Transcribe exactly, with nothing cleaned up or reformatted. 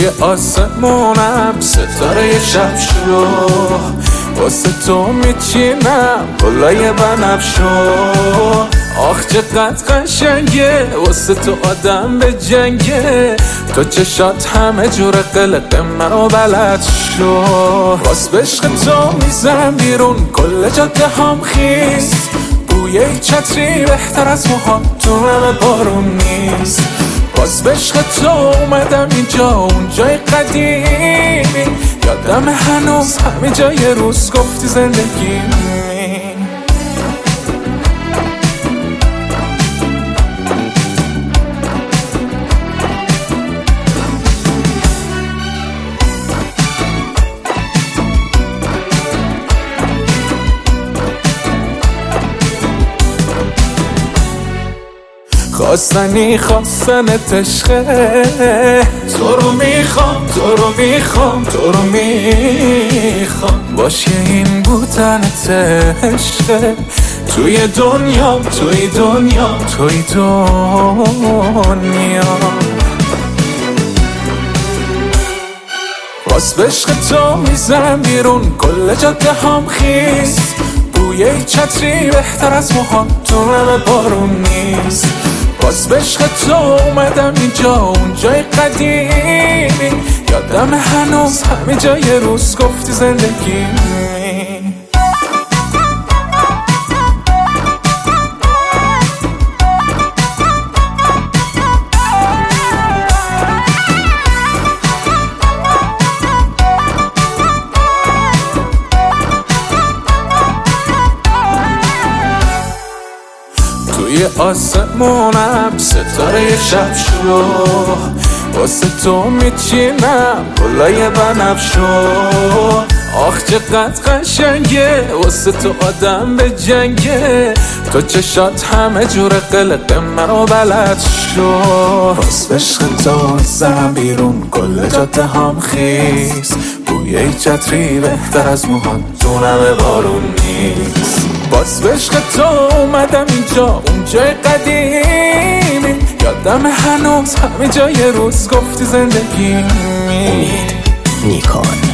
توی آسمونم ستاره شب شو، واسه تو میچینم گلای بنفشو. آخ چقدر قشنگه واسه تو آدم به جنگه، تو چشات همه جور قلق منو بلد شو. راست به عشق تو میزنم بیرون کل جاده هم خیس، بوی چتری بهتر از موهام تو همه بارون نیست. باز به عشق تو اومدم اینجا اون جای قدیمی، یادم هنوز همه جای روز گفتی زندگی. خواستنی خواستنت عشقه، تو رو میخوام تو رو میخوام تو رو میخوام، باشه این بودنت عشقه. توی دنیا توی دنیا توی دنیا باز به عشق تو میزنم بیرون کل جاده هم خیس، بوی چتری بهتر از موهام تو همه بارون نیست. باز به عشق تو اومدم اینجا اون جای قدیمی، یادم هنوز همه جای روز گفتی زندگی. توی آسمونم ستاره شب شو، واسه تو میچینم گلای بنفشو. آخ چقدر قشنگه واسه تو آدم به جنگه، تو چشات همه جور قلق منو بلد شو. راست به عشق تو میزنم بیرون کل جاده هم خیس، بوی چتری بهتر از موهام تو همه بارون نیست. باز به عشق تو اومدم اینجا اون جای قدیمی، یادم هنوز همه جای روز گفتی زندگی. امید نیکان.